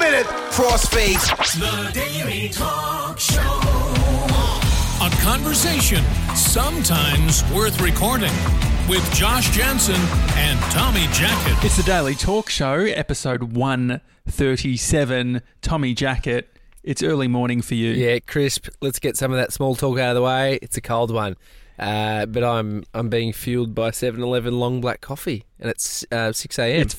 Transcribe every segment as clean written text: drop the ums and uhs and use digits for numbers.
minute. Crossfade. The Daily Talk Show. A conversation sometimes worth recording with Josh Jansen and Tommy Jackett. It's the Daily Talk Show, episode 137. Tommy Jackett. It's early morning for you. Yeah, crisp. Let's get some of that small talk out of the way. It's a cold one. But I'm being fueled by 7-Eleven long black coffee, and it's 6 a.m.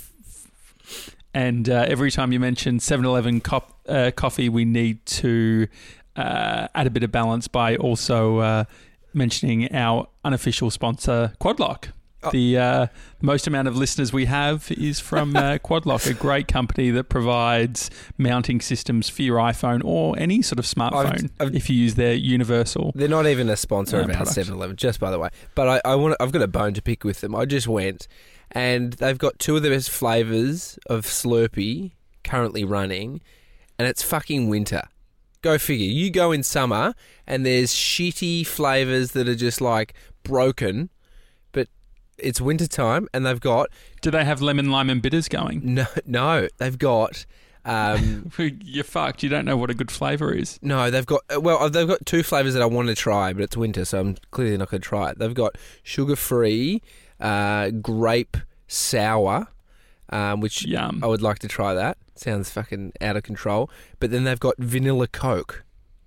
And every time you mention 7-Eleven coffee, we need to add a bit of balance by also mentioning our unofficial sponsor, Quadlock. Oh. The most amount of listeners we have is from Quadlock, a great company that provides mounting systems for your iPhone or any sort of smartphone if you use their universal. They're not even a sponsor of our product. 7-Eleven, just by the way. But I've got a bone to pick with them. I just went, and they've got two of the best flavours of Slurpee currently running, and it's fucking winter. Go figure. You go in summer, and there's shitty flavours that are just like broken. It's winter time, and they've got... Do they have lemon, lime and bitters going? No, they've got... You're fucked. You don't know what a good flavour is. No, they've got... Well, they've got two flavours that I want to try, but it's winter, so I'm clearly not going to try it. They've got sugar-free, grape sour, which Yum. I would like to try that. Sounds fucking out of control. But then they've got vanilla Coke.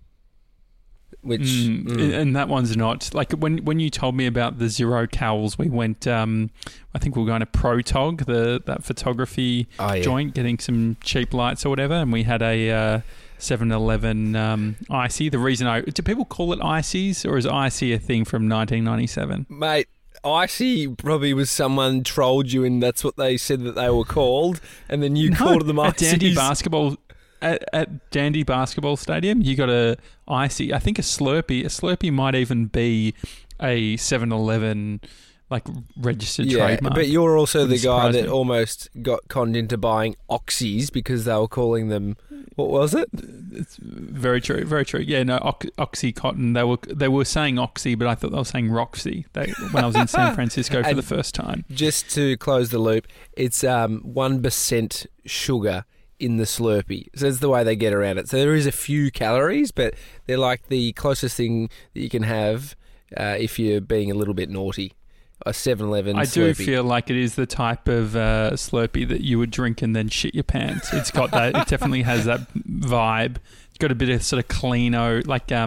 Which and that one's not like when you told me about the Zero Cals, we went. I think we were going to Protog, that photography joint, getting some cheap lights or whatever, and we had a 7-Eleven Icy. The reason do people call it Icies, or is Icy a thing from 1997? Mate, Icy probably was someone trolled you, and that's what they said that they were called, and then you called them Icies. Dandy basketball. At Dandy Basketball Stadium, you got a Icy. I think a Slurpee. A Slurpee might even be a 7-Eleven like registered trademark. But you're also the guy that me. almost got conned into buying Oxys because they were calling them. What was it? It's very true. Very true. Yeah, no, Oxycontin. They were saying Oxy, but I thought they were saying Roxy. When I was in San Francisco for the first time. Just to close the loop, it's 1% sugar in the Slurpee. So that's the way they get around it. So there is a few calories, but they're like the closest thing that you can have if you're being a little bit naughty. A 7-Eleven I Slurpee. do feel like it is the type of Slurpee that you would drink and then shit your pants. It's got that. It definitely has that vibe. It's got a bit of sort of cleano,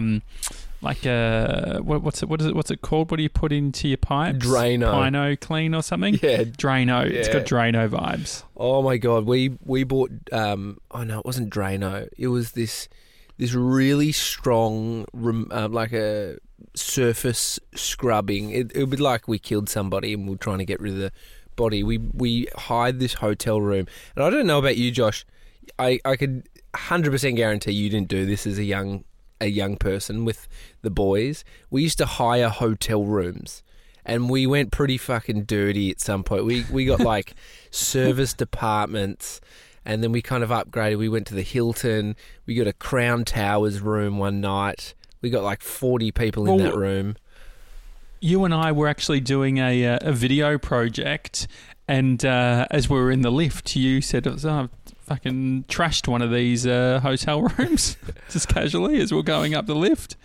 what's it called? What do you put into your pipes? Drano. Pino Clean or something? Yeah. Drano. Yeah. It's got Drano vibes. Oh my God. We bought, it wasn't Drano. It was this really strong, like a surface scrubbing. It would be like we killed somebody and we're trying to get rid of the body. We hired this hotel room. And I don't know about you, Josh. I could 100% guarantee you didn't do this as a young person with the boys. We used to hire hotel rooms, and we went pretty fucking dirty at some point. We got like service departments, and then we kind of upgraded. We went to the Hilton. We got a Crown Towers room one night. We got like 40 people in that room. You and I were actually doing a video project, and as we were in the lift, you said, fucking trashed one of these hotel rooms just casually as we're going up the lift.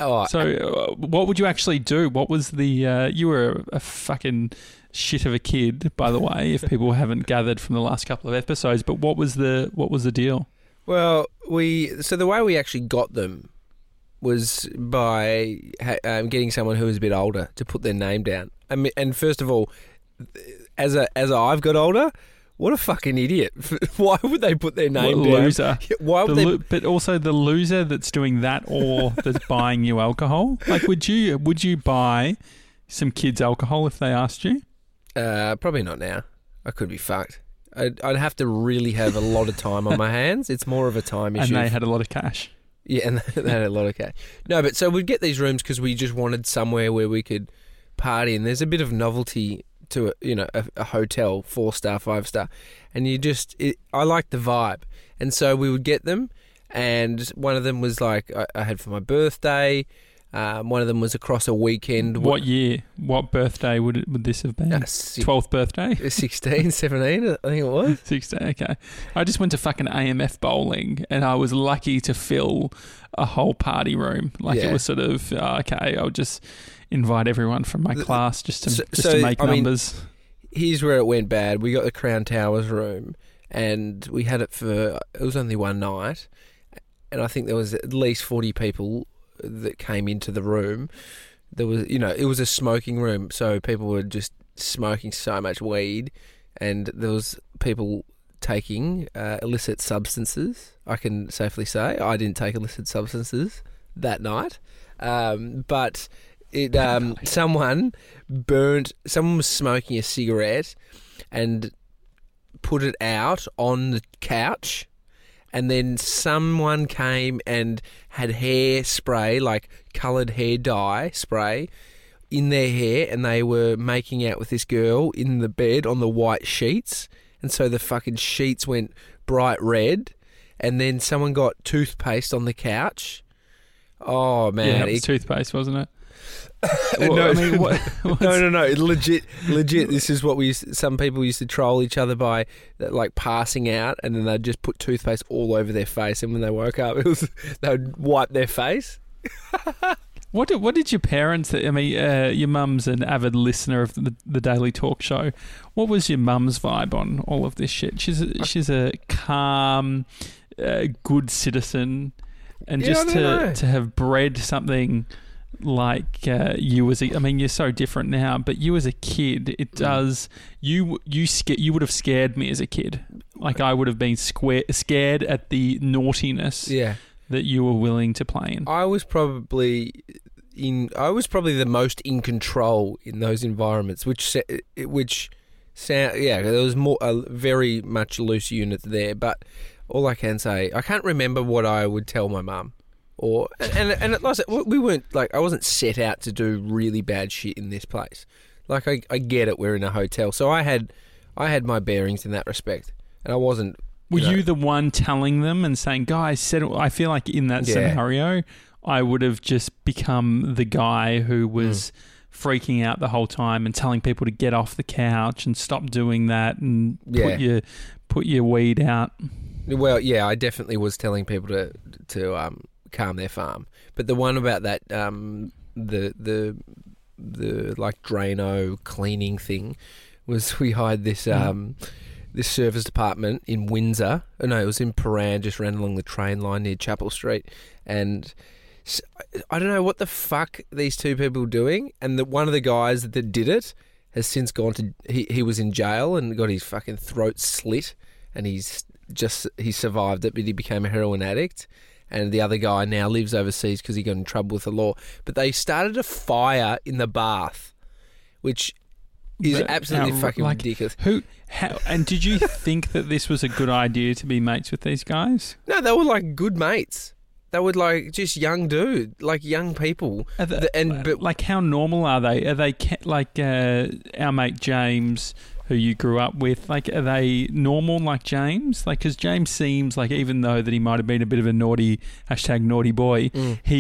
So what would you actually do? What was the... you were a fucking shit of a kid, by the way, if people haven't gathered from the last couple of episodes, but what was the deal? Well, so the way we actually got them was by getting someone who was a bit older to put their name down. I mean, and first of all, as I've got older... What a fucking idiot. Why would they put their name down? Loser. Why would but also the loser that's doing that or that's buying you alcohol. Like, would you buy some kids alcohol if they asked you? Probably not now. I could be fucked. I'd have to really have a lot of time on my hands. It's more of a time issue. And they had a lot of cash. Yeah, and they had a lot of cash. No, but so we'd get these rooms because we just wanted somewhere where we could party, and there's a bit of novelty to a hotel, 4-star, 5-star, and I like the vibe, and so we would get them, and one of them was like I had for my birthday, One of them was across a weekend. What year? What birthday would this have been? 12th birthday? 16, 17, I think it was. 16, okay. I just went to fucking AMF bowling and I was lucky to fill a whole party room. Like it was sort of, okay, I'll just invite everyone from my class just to make numbers. Here's where it went bad. We got the Crown Towers room and we had it was only one night, and I think there was at least 40 people that came into the room. There was, it was a smoking room, so people were just smoking so much weed, and there was people taking illicit substances. I can safely say I didn't take illicit substances that night, but someone was smoking a cigarette and put it out on the couch. And then someone came and had hair spray, like coloured hair dye spray, in their hair, and they were making out with this girl in the bed on the white sheets. And so the fucking sheets went bright red. And then someone got toothpaste on the couch. Oh, man. Yeah, it was toothpaste, wasn't it? No, I mean, no. Legit. This is what some people used to troll each other by, like passing out, and then they'd just put toothpaste all over their face, and when they woke up, they would wipe their face. What did your parents? I mean, your mum's an avid listener of the Daily Talk Show. What was your mum's vibe on all of this shit? She's a calm, good citizen, and just to have bred something like you as you're so different now, but you as a kid, it does you would have scared me as a kid. Like I would have been scared at the naughtiness that you were willing to play in. I was probably the most in control in those environments, there was very much loose units there, but all I can say, I can't remember what I would tell my mum. And we weren't I wasn't set out to do really bad shit in this place. Like I get it, we're in a hotel, so I had my bearings in that respect, and I wasn't. Were you the one telling them and saying, "Guys, settle"? I feel like in that scenario, I would have just become the guy who was freaking out the whole time and telling people to get off the couch and stop doing that and put your weed out. Well, yeah, I definitely was telling people to calm their farm. But the one about that the like Drano cleaning thing was we hired this this service department in Windsor. Oh, no, it was in Paran, just ran along the train line near Chapel Street, and I don't know what the fuck these two people were doing, and one of the guys that did it has since gone to he was in jail and got his fucking throat slit, and he survived it, but he became a heroin addict. And the other guy now lives overseas because he got in trouble with the law. But they started a fire in the bath, which is absolutely fucking ridiculous. And did you think that this was a good idea to be mates with these guys? No, they were like good mates. They were like just young young people. Like how normal are they? Are they like our mate James, who you grew up with? Like, are they normal like James? Like, because James seems like, even though that he might have been a bit of a naughty boy,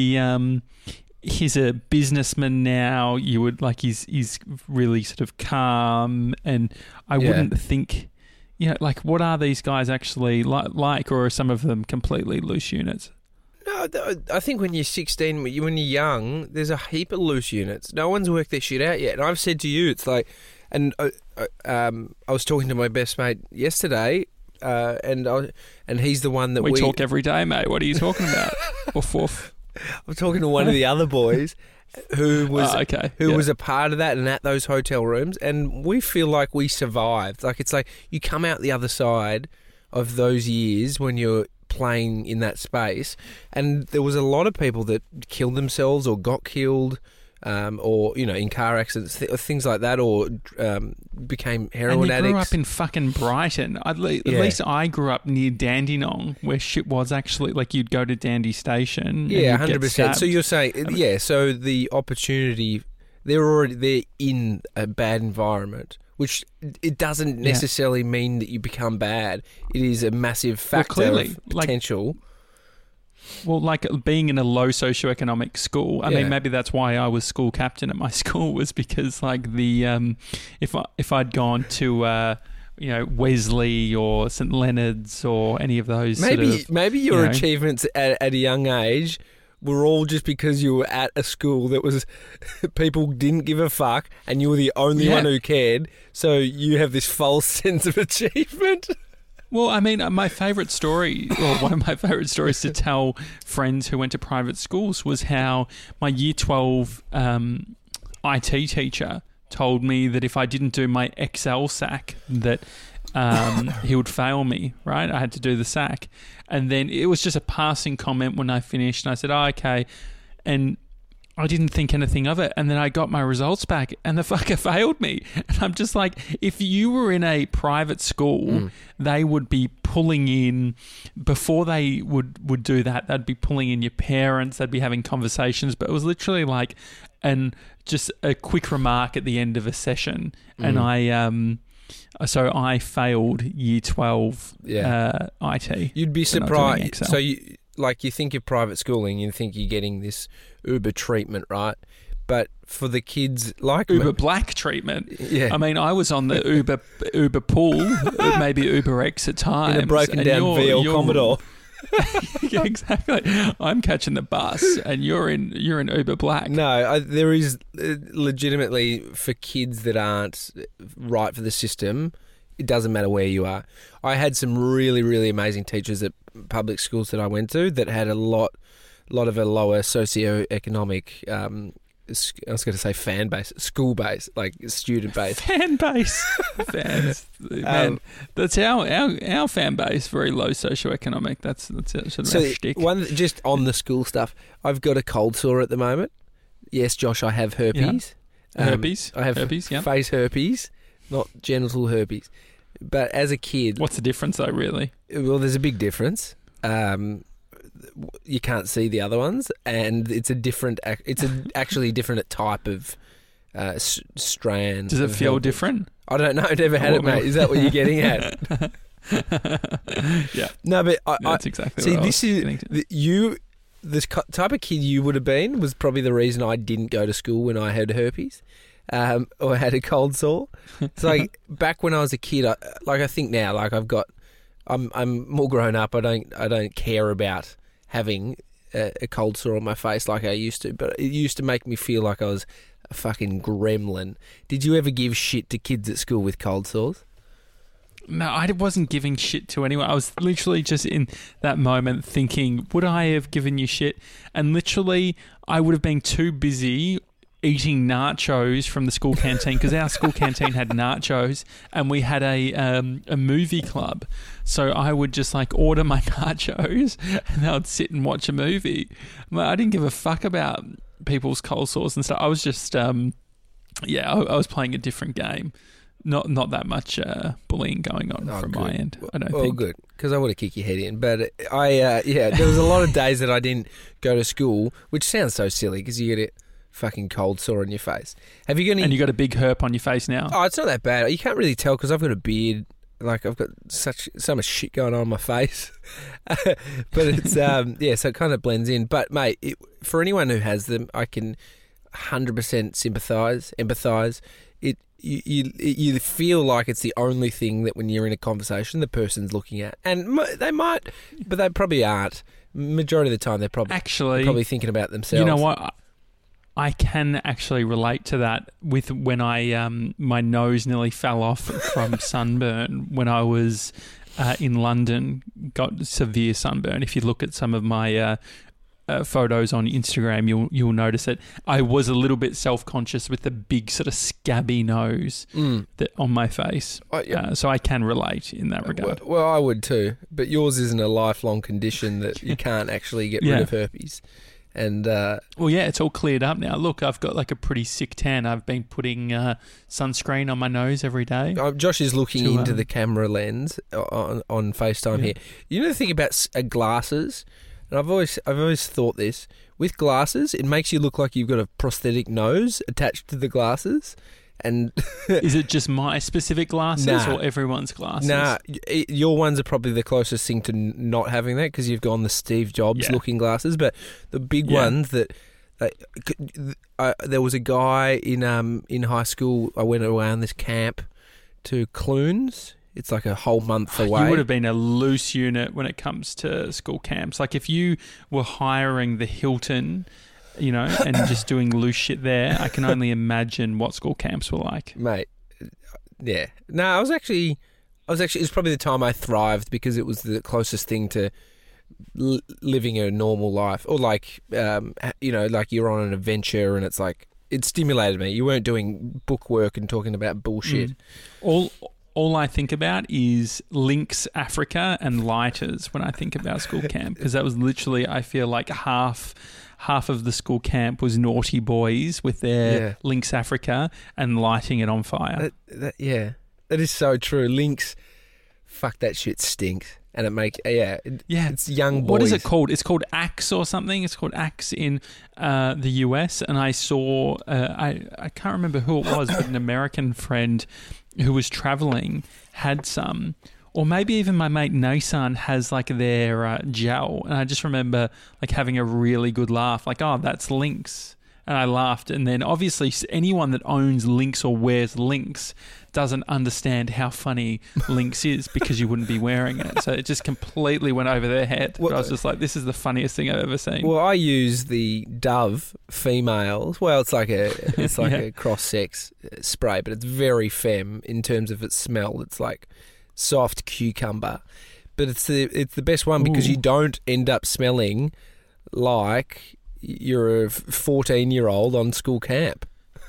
he's a businessman now. You would he's really sort of calm, and I wouldn't think, like, what are these guys actually like, or are some of them completely loose units? No, I think when you're 16, when you're young, there's a heap of loose units. No one's worked their shit out yet. And I've said to you, it's like, and I was talking to my best mate yesterday, and he's the one that we talk every day, mate. What are you talking about? Woof. I'm talking to one of the other boys who was was a part of that and at those hotel rooms, and we feel like we survived. Like, it's like you come out the other side of those years when you're playing in that space, and there was a lot of people that killed themselves or got killed, or in car accidents, things like that, or became heroin addicts. And you grew up in fucking Brighton. At least I grew up near Dandenong, where shit was actually like you'd go to Dandy Station. Yeah, 100%. So you're saying, so the opportunity, they're in a bad environment, which it doesn't necessarily mean that you become bad. It is a massive factor of potential. Well, like being in a low socioeconomic school. I Yeah. mean, maybe that's why I was school captain at my school, was because like the if I'd gone to Wesley or St Leonard's or any of those Maybe your you know- achievements at a young age were all just because you were at a school that was people didn't give a fuck and you were the only Yeah. one who cared. So you have this false sense of achievement. Well, I mean, my favourite story, or one of my favourite stories to tell friends who went to private schools, was how my Year 12 IT teacher told me that if I didn't do my Excel sack, that he would fail me, right? I had to do the sack. And then it was just a passing comment when I finished, and I said, okay. And I didn't think anything of it, and then I got my results back, and the fucker failed me. And I'm just like, if you were in a private school, they would be pulling in, before they would do that, they'd be pulling in your parents, they'd be having conversations, but it was literally like, just a quick remark at the end of a session, and so I failed Year 12 IT. You'd be for not doing surprised. Excel. So you think of private schooling, you think you're getting this Uber treatment, right? But for the kids like Uber Black treatment. Yeah. I mean, I was on the Uber pool, maybe Uber X at times. in a broken down VL Commodore. Yeah, exactly. I'm catching the bus, and you're in Uber Black. No, there is legitimately, for kids that aren't right for the system, it doesn't matter where you are. I had some really, really amazing teachers at public schools that I went to that had a lot of a lower socioeconomic, I was going to say fan base, school base, like student base. Fan base. Fans. Man, that's our fan base, very low socioeconomic. That's sort of our shtick. One just on the school stuff, I've got a cold sore at the moment. Yes, Josh, I have herpes. Herpes. I have herpes, yeah. face herpes, not genital herpes. But as a kid, What's the difference, though, really? well, there's a big difference. You can't see the other ones, and it's actually different type of strand. Does it of feel herpes. different? I don't know. I've never had it, mate. Is that what you're getting at? Yeah. No, but That's exactly see. what I This was is getting to. this type of kid you would have been was probably the reason I didn't go to school when I had herpes, or had a cold sore. It's like back when I was a kid. I think now, like I'm more grown up. I don't care about having a cold sore on my face like I used to, but it used to make me feel like I was a fucking gremlin. Did you ever give shit to kids at school with cold sores? No, I wasn't giving shit to anyone. I was literally just in that moment thinking, would I have given you shit? And literally, I would have been too busy eating nachos from the school canteen, because our school canteen had nachos, and we had a movie club. So I would just like order my nachos, and I would sit and watch a movie. I didn't give a fuck about people's cold sores and stuff. I was just, I was playing a different game. Not that much bullying going on from my end, I don't think. Well, good, because I would have kicked your head in. But there was a lot of days that I didn't go to school, which sounds so silly because you get a fucking cold sore on your face. Have you got any? And you got a big herp on your face now. Oh, it's not that bad. You can't really tell because I've got a beard. Like I've got so much shit going on my face, but it's so it kind of blends in. But mate, for anyone who has them, I can 100% empathise. You feel like it's the only thing that when you're in a conversation, the person's looking at, and they might, but they probably aren't. Majority of the time, they're probably thinking about themselves. You know what? I can actually relate to that with when I my nose nearly fell off from sunburn when I was in London. Got severe sunburn. If you look at some of my photos on Instagram, you'll notice it. I was a little bit self-conscious with the big sort of scabby nose that on my face. So I can relate in that regard. Well, I would too, but yours isn't a lifelong condition that you can't actually get rid of herpes. And it's all cleared up now. Look, I've got like a pretty sick tan. I've been putting sunscreen on my nose every day. Josh is looking into the camera lens on FaceTime here. You know the thing about glasses, and I've always thought this with glasses, it makes you look like you've got a prosthetic nose attached to the glasses, And Is it just my specific glasses Nah. or everyone's glasses? nah, your ones are probably the closest thing to not having that because you've gone the Steve Jobs Yeah. looking glasses. But the big Yeah. ones that there was a guy in high school. I went away on this camp to Clunes. It's like a whole month away. You would have been a loose unit when it comes to school camps. Like if you were hiring the Hilton, you know, and just doing loose shit there, I can only imagine what school camps were like. Mate. Yeah. No, I was actually. It was probably the time I thrived because it was the closest thing to living a normal life, or like, you know, like you're on an adventure, and it's like it stimulated me. You weren't doing book work and talking about bullshit. All I think about is Lynx Africa and lighters when I think about school camp, because that was literally, I feel like half of the school camp was naughty boys with their Lynx Africa and lighting it on fire. Yeah, that is so true. Lynx, fuck, that shit stinks, and it makes it's young boys. What is it called? It's called Axe or something. It's called Axe in the US, and I saw I can't remember who it was, but an American friend who was traveling had some, or maybe even my mate Nasan has like their gel, and I just remember like having a really good laugh, like, oh, that's Lynx, and I laughed. And then obviously anyone that owns Lynx or wears Lynx doesn't understand how funny Lynx is because you wouldn't be wearing it, so it just completely went over their head. But I was just like, this is the funniest thing I've ever seen. Well, I use the Dove females. Well, it's like a cross-sex spray, but it's very femme in terms of its smell. It's like soft cucumber, but it's the best one because you don't end up smelling like you're a 14-year-old on school camp.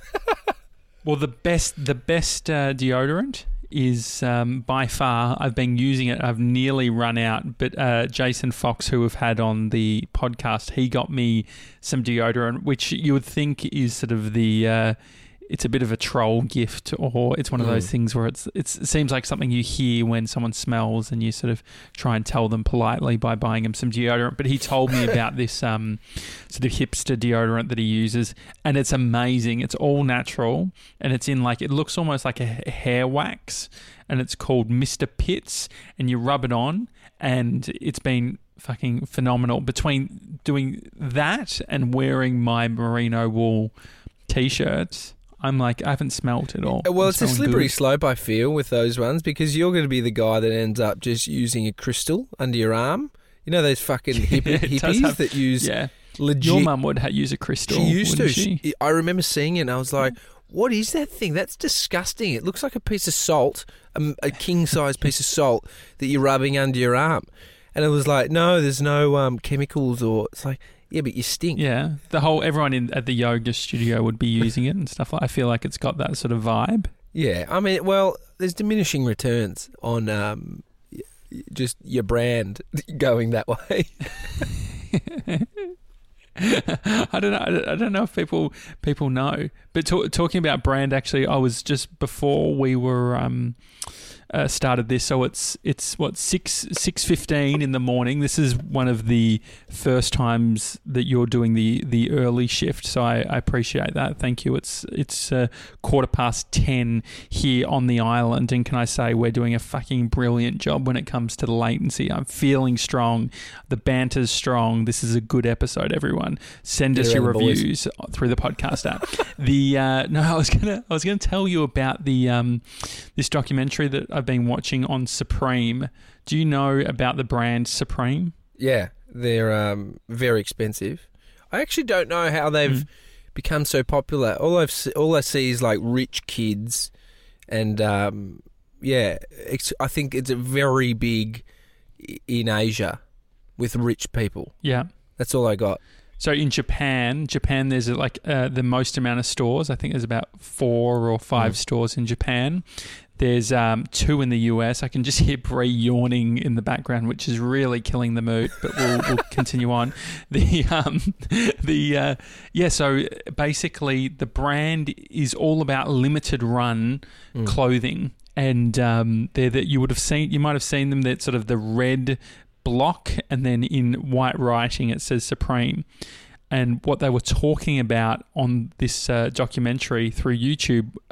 Well, the best deodorant is by far, I've been using it, I've nearly run out, but Jason Fox, who we've had on the podcast, he got me some deodorant, which you would think is sort of it's a bit of a troll gift, or it's one of those things where it seems like something you hear when someone smells and you sort of try and tell them politely by buying them some deodorant. But he told me about this sort of hipster deodorant that he uses, and it's amazing. It's all natural, and it's in like, it looks almost like a hair wax, and it's called Mr. Pitts, and you rub it on, and it's been fucking phenomenal. Between doing that and wearing my merino wool t-shirts, I'm like, I haven't smelt it all. Well, it's a slippery slope, I feel, with those ones, because you're going to be the guy that ends up just using a crystal under your arm. You know those fucking hippies that use legit... Your mum would use a crystal. She used to. She? I remember seeing it and I was like, what is that thing? That's disgusting. It looks like a piece of salt, a king-size piece of salt that you're rubbing under your arm. And it was like, no, there's no chemicals, or... It's like... Yeah, but you stink. Yeah, everyone at the yoga studio would be using it and stuff. I feel like it's got that sort of vibe. Yeah, I mean, well, there's diminishing returns on just your brand going that way. I don't know if people know. But talking about brand, actually, I was just before we were started this, so it's what 6:15 in the morning. This is one of the first times that you're doing the early shift, so I appreciate that. Thank you. It's 10:15 here on the island, and can I say we're doing a fucking brilliant job when it comes to the latency. I'm feeling strong. The banter's strong. This is a good episode, everyone. Send us your reviews through the podcast app. I was gonna tell you about the this documentary that I've been watching on Supreme. Do you know about the brand Supreme? Yeah, they're very expensive. I actually don't know how they've become so popular. All I see is like rich kids, and I think it's a very big in Asia with rich people. Yeah, that's all I got. So in Japan, there's like the most amount of stores. I think there's about 4 or 5 stores in Japan. There's 2 in the US. I can just hear Bree yawning in the background, which is really killing the mood. But we'll continue on. So basically, the brand is all about limited run clothing, and you might have seen them. That's sort of the red block, and then in white writing it says Supreme. And what they were talking about on this documentary through YouTube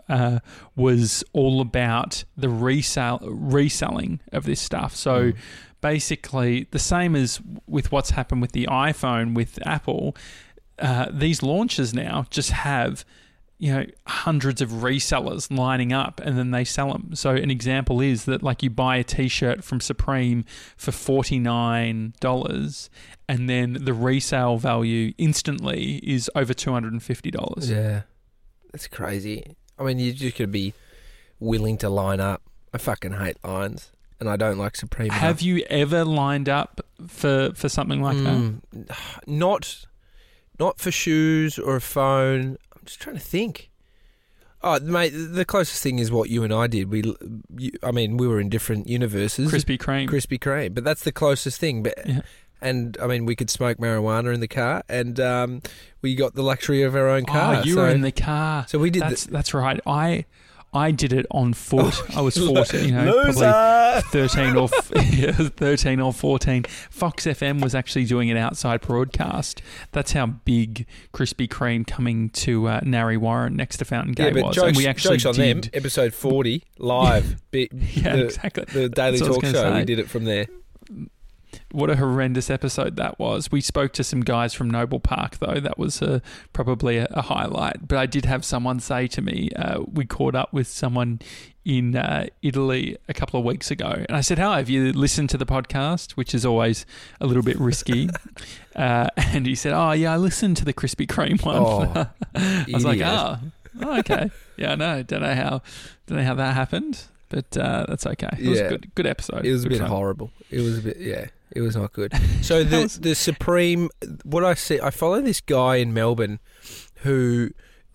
was all about the reselling of this stuff. So basically, the same as with what's happened with the iPhone with Apple, these launches now just have hundreds of resellers lining up, and then they sell them. So an example is that, like, you buy a T-shirt from Supreme for $49, and then the resale value instantly is over $250. Yeah, that's crazy. I mean, you just got to be willing to line up. I fucking hate lines, and I don't like Supreme. Have you ever lined up for something like that? Not for shoes or a phone. Just trying to think. Oh, mate, the closest thing is what you and I did. We were in different universes. Krispy Kreme. But that's the closest thing. But and I mean, we could smoke marijuana in the car, and we got the luxury of our own car. Oh, you were in the car. So we did. That's right. I did it on foot. I was 14, loser. Probably 13 or 14. Fox FM was actually doing an outside broadcast. That's how big Krispy Kreme coming to Narre Warren next to Fountain Gate was. Jokes, and we actually jokes on them. Episode 40 live. Exactly. The Daily Talk Show. We did it from there. What a horrendous episode that was. We spoke to some guys from Noble Park, though. That was probably a highlight. But I did have someone say to me, we caught up with someone in Italy a couple of weeks ago. And I said, have you listened to the podcast? Which is always a little bit risky. And he said, yeah, I listened to the Krispy Kreme one. I was like, okay. Yeah, I know. Don't know how that happened. But that's okay. It was a good episode. It was a bit horrible. It was a bit, it was not good. So the Supreme, what I see, I follow this guy in Melbourne who,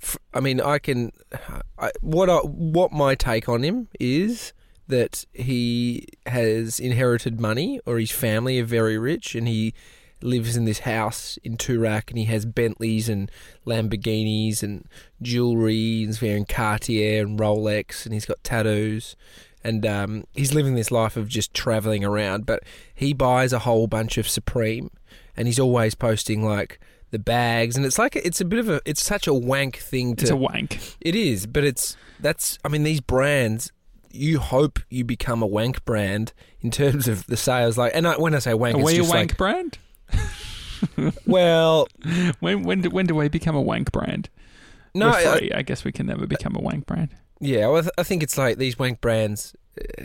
what my take on him is that he has inherited money, or his family are very rich, and he lives in this house in Toorak, and he has Bentleys and Lamborghinis and jewellery, and he's wearing Cartier and Rolex, and he's got tattoos, and he's living this life of just travelling around, but he buys a whole bunch of Supreme, and he's always posting, like, the bags, and it's such a wank thing to... It's a wank. It is, but these brands... You hope you become a wank brand in terms of the sales. When I say wank, are it's we just a wank brand? Well, when do we become a wank brand? No, we're free. I guess we can never become a wank brand. Yeah, well, I think it's like these wank brands.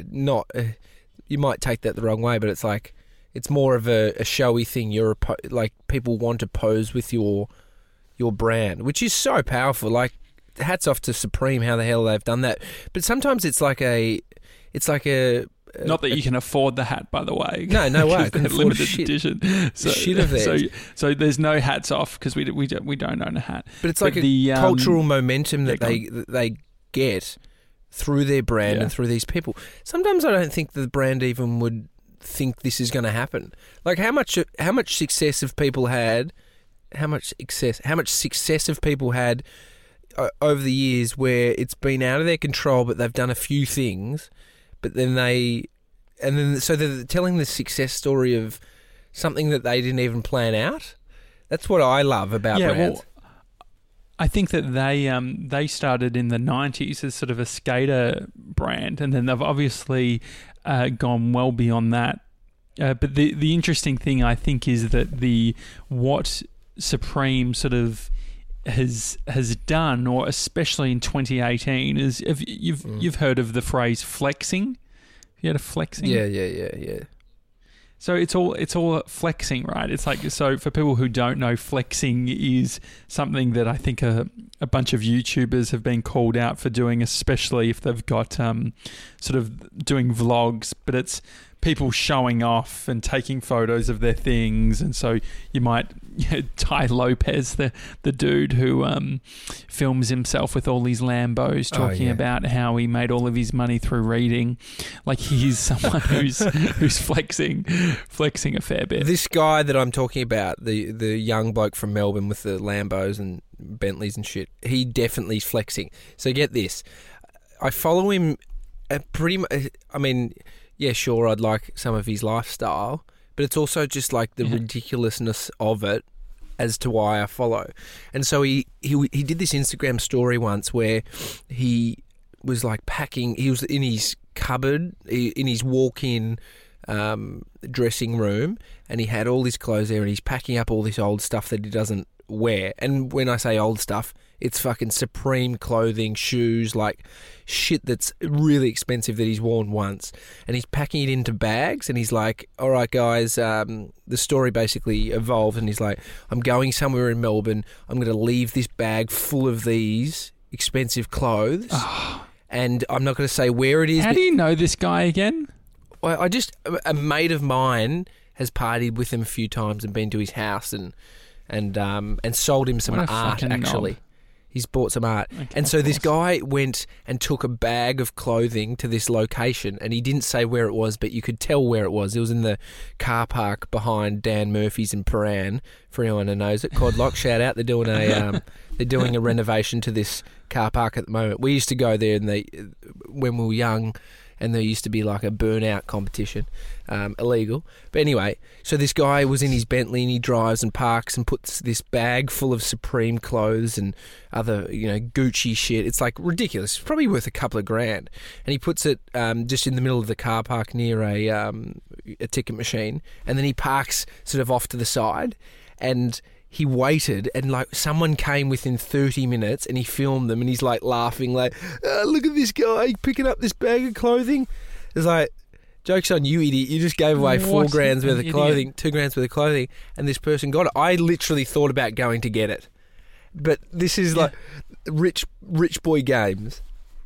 You might take that the wrong way, but it's like it's more of a showy thing. Like people want to pose with your brand, which is so powerful. Like, hats off to Supreme, how the hell they've done that. But sometimes it's like a not that you can afford the hat, by the way. No way. They're limited edition. So, shit of theirs. So there's no hats off because we don't own a hat. But it's like the cultural momentum that they get through their brand and through these people. Sometimes I don't think the brand even would think this is going to happen. Like how much success have people had? How much success have people had over the years where it's been out of their control, but they've done a few things, but then so they're telling the success story of something that they didn't even plan out. That's what I love about brands. Well, I think that they started in the 90s as sort of a skater brand, and then they've obviously gone well beyond that. But the interesting thing, I think, is that what Supreme sort of has done, or especially in 2018, is you've heard of the phrase flexing. Have you heard of flexing? Yeah. So it's all flexing, right? It's like, so for people who don't know, flexing is something that I think a bunch of YouTubers have been called out for doing, especially if they've got sort of doing vlogs, but it's people showing off and taking photos of their things. And so you might, Ty Lopez, the dude who films himself with all these Lambos, talking about how he made all of his money through reading. Like, he's someone who's flexing a fair bit. This guy that I'm talking about, the young bloke from Melbourne with the Lambos and Bentleys and shit, he definitely is flexing. So get this, I follow him pretty much. I mean, yeah, sure, I'd like some of his lifestyle, but it's also just like the ridiculousness of it as to why I follow. And so he did this Instagram story once where he was like packing. He was in his cupboard, in his walk-in dressing room, and he had all his clothes there, and he's packing up all this old stuff that he doesn't wear. And when I say old stuff, it's fucking Supreme clothing, shoes, like shit that's really expensive that he's worn once. And he's packing it into bags, and he's like, all right, guys, the story basically evolved, and he's like, I'm going somewhere in Melbourne. I'm going to leave this bag full of these expensive clothes, and I'm not going to say where it is. How do you know this guy again? Well, a mate of mine has partied with him a few times and been to his house and sold him some art, actually. Knob. He's bought some art. Okay, and so this guy went and took a bag of clothing to this location, and he didn't say where it was, but you could tell where it was. It was in the car park behind Dan Murphy's in Paran, for anyone who knows it. Codlock, shout out. They're doing a renovation to this car park at the moment. We used to go there when we were young, and there used to be like a burnout competition, illegal. But anyway, so this guy was in his Bentley, and he drives and parks and puts this bag full of Supreme clothes and other, Gucci shit. It's like ridiculous. It's probably worth a couple of grand. And he puts it just in the middle of the car park near a ticket machine, and then he parks sort of off to the side, and he waited, and like someone came within 30 minutes, and he filmed them, and he's like laughing, like, look at this guy picking up this bag of clothing. It's like, joke's on you, idiot. You just gave away $4 grand worth of clothing, $2 grand worth of clothing, and this person got it. I literally thought about going to get it. But this is like rich boy games.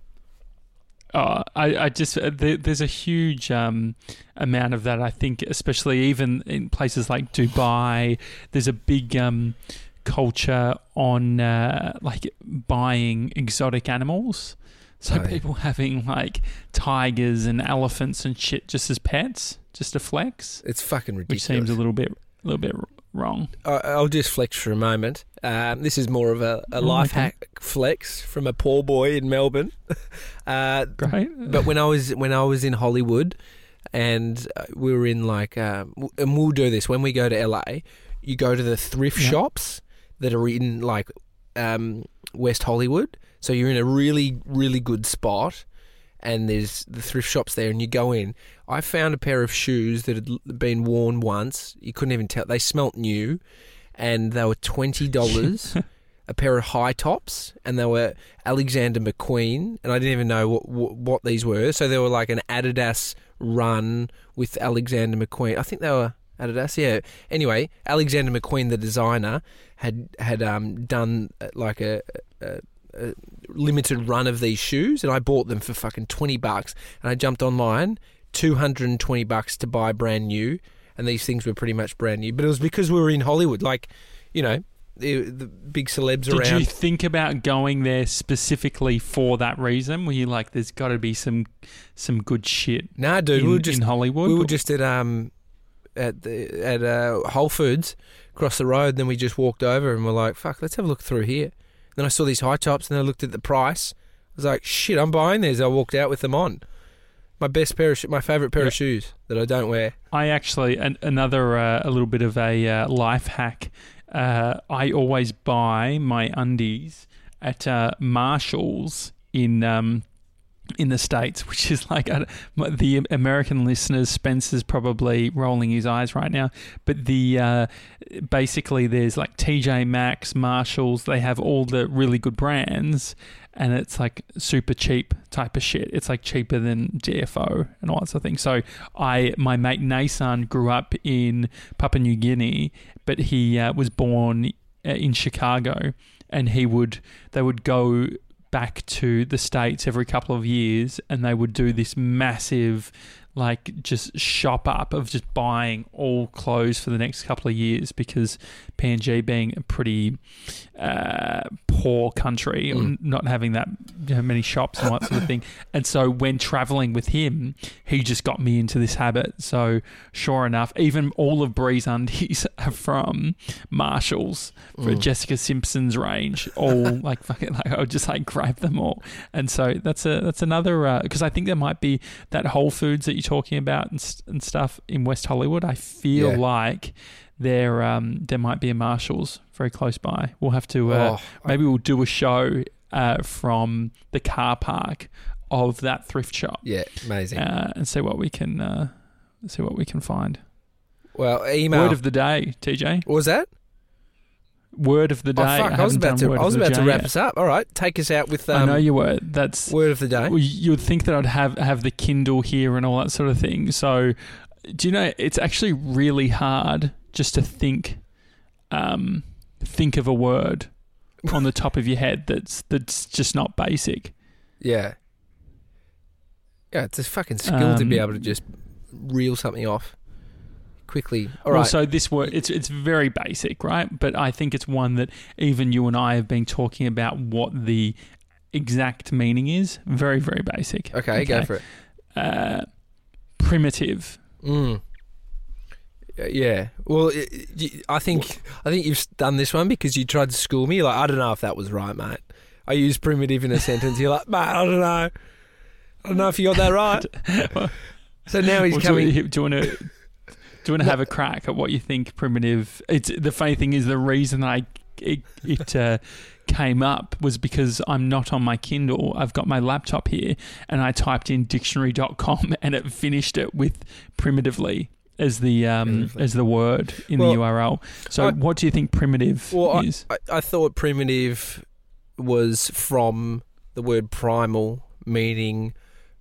Oh, I just there's a huge amount of that. I think, especially even in places like Dubai, there's a big culture on like buying exotic animals. So people having like tigers and elephants and shit just as pets, just to flex. It's fucking ridiculous. Which seems a little bit wrong. I'll just flex for a moment. This is more of a life hack flex from a poor boy in Melbourne. Great. But when I was in Hollywood, and we were in like, and we'll do this when we go to LA. You go to the thrift shops that are in like West Hollywood. So you're in a really, really good spot, and there's the thrift shops there, and you go in. I found a pair of shoes that had been worn once. You couldn't even tell. They smelt new, and they were $20. A pair of high tops, and they were Alexander McQueen, and I didn't even know what these were. So they were like an Adidas run with Alexander McQueen. I think they were Adidas, yeah. Anyway, Alexander McQueen, the designer, had done like a limited run of these shoes, and I bought them for fucking $20, and I jumped online, $220 to buy brand new, and these things were pretty much brand new. But it was because we were in Hollywood, like, the big celebs around. Did you think about going there specifically for that reason? Were you like, there's got to be some good shit? Nah, dude, we were just in Hollywood. We were just at Whole Foods across the road. Then we just walked over and we're like, fuck, let's have a look through here. Then I saw these high tops, and then I looked at the price. I was like, shit, I'm buying these. I walked out with them on. My favourite pair of shoes that I don't wear. I actually, another a little bit of a life hack. I always buy my undies at Marshalls in the States, which is like the American listeners. Spencer's probably rolling his eyes right now, but basically there's like TJ Maxx, Marshalls. They have all the really good brands, and it's like super cheap type of shit. It's like cheaper than GFO and all that sort of thing. So my mate Nason grew up in Papua New Guinea, but he was born in Chicago, and they would go back to the States every couple of years, and they would do this massive like just shop up of just buying all clothes for the next couple of years, because PNG being a pretty poor country, not having that many shops and all that sort of thing. And so when traveling with him, he just got me into this habit. So sure enough, even all of Bree's undies are from Marshalls for Jessica Simpson's range. All like fucking like I would just like grab them all. And so that's another because I think there might be that Whole Foods that you're talking about and stuff in West Hollywood. I feel like there might be a Marshalls very close by. We'll have to maybe we'll do a show from the car park of that thrift shop. Yeah, amazing. And see what we can find. Well, email. Word of the day, TJ. What was that? Word of the day. Oh, fuck. I was about to wrap us up. All right, take us out with. I know you were. That's word of the day. You would think that I'd have the Kindle here and all that sort of thing. So, do you know it's actually really hard just to think of a word on the top of your head that's just not basic. Yeah. Yeah, it's a fucking skill to be able to just reel something off quickly. All right. So this word, it's very basic, right? But I think it's one that even you and I have been talking about what the exact meaning is. Very, very basic. Okay. Go for it. Primitive. Yeah. Well, I think you've done this one because you tried to school me. Like, I don't know if that was right, mate. I used primitive in a sentence. You're like, mate, I don't know. I don't know if you got that right. So now he's coming. Do you want to have a crack at what you think primitive? It's the funny thing is the reason it came up was because I'm not on my Kindle. I've got my laptop here, and I typed in dictionary.com, and it finished it with primitively as the word in the URL. So what do you think primitive is? I thought primitive was from the word primal, meaning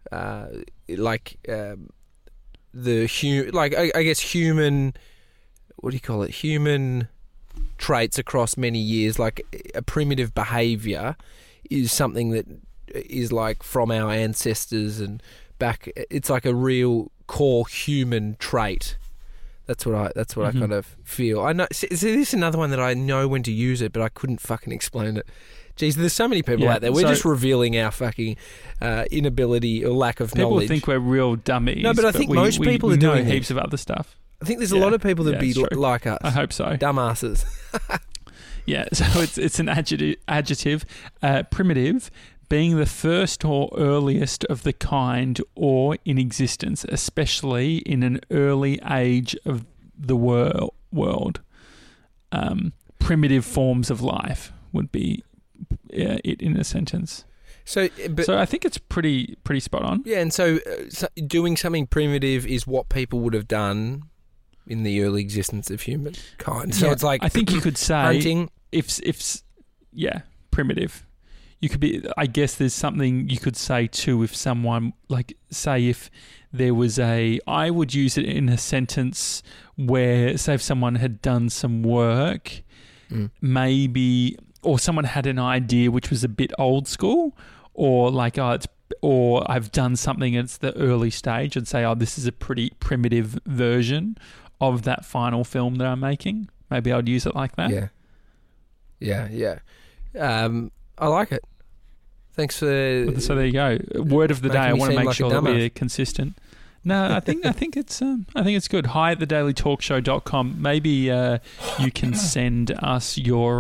I guess human. What do you call it? Human traits across many years. Like a primitive behaviour is something that is like from our ancestors and back. It's like a real core human trait. That's what I kind of feel. I know. So this is another one that I know when to use it, but I couldn't fucking explain it. Jeez, there's so many people out there. We're just revealing our fucking inability or lack of knowledge. People think we're real dummies. No, but I think most people are doing heaps of other stuff. I think there's a lot of people that be like us. I hope so. Dumbasses. Yeah, so it's an adjective, primitive, being the first or earliest of the kind or in existence, especially in an early age of the world. Primitive forms of life would be it in a sentence. So I think it's pretty spot on. Yeah, and so doing something primitive is what people would have done in the early existence of humankind. So it's like I think you could say hunting. If primitive. You could be. I guess there's something you could say too if someone like say if there was I would use it in a sentence where say if someone had done some work, maybe. Or someone had an idea which was a bit old school, or like or I've done something and it's the early stage, and say, this is a pretty primitive version of that final film that I'm making. Maybe I'd use it like that. Yeah. I like it. Thanks for. So there you go. Word of the day. I want to make sure that we're consistent. No, I think it's good. Hi at thedailytalkshow.com. Maybe you can send us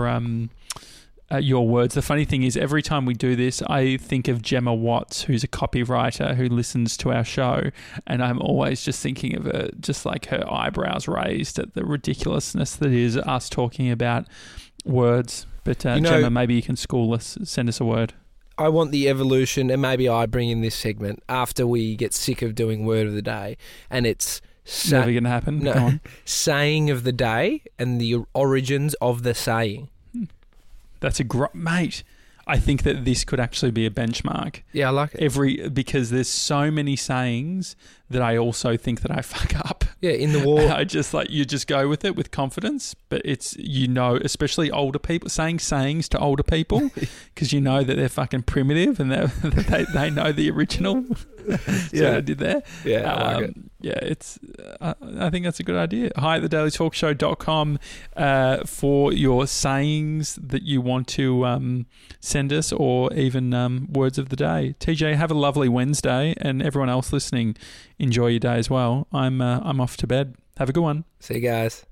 your words. The funny thing is, every time we do this, I think of Gemma Watts, who's a copywriter who listens to our show, and I'm always just thinking of her, just like her eyebrows raised at the ridiculousness that is us talking about words. But Gemma, maybe you can school us, send us a word. I want the evolution, and maybe I bring in this segment after we get sick of doing word of the day, and it's never going to happen. No, Go on. Saying of the day and the origins of the saying. That's a great, mate. I think that this could actually be a benchmark. Yeah, I like it. Because there's so many sayings that I also think that I fuck up. Yeah, in the war. I just you just go with it with confidence, but it's, especially older people, saying sayings to older people because you know that they're fucking primitive and they know the original. What I did there. Yeah, I like it. Yeah, it's. I think that's a good idea. Hi at thedailytalkshow.com for your sayings that you want to send us, or even words of the day. TJ, have a lovely Wednesday, and everyone else listening, enjoy your day as well. I'm off to bed. Have a good one. See you guys.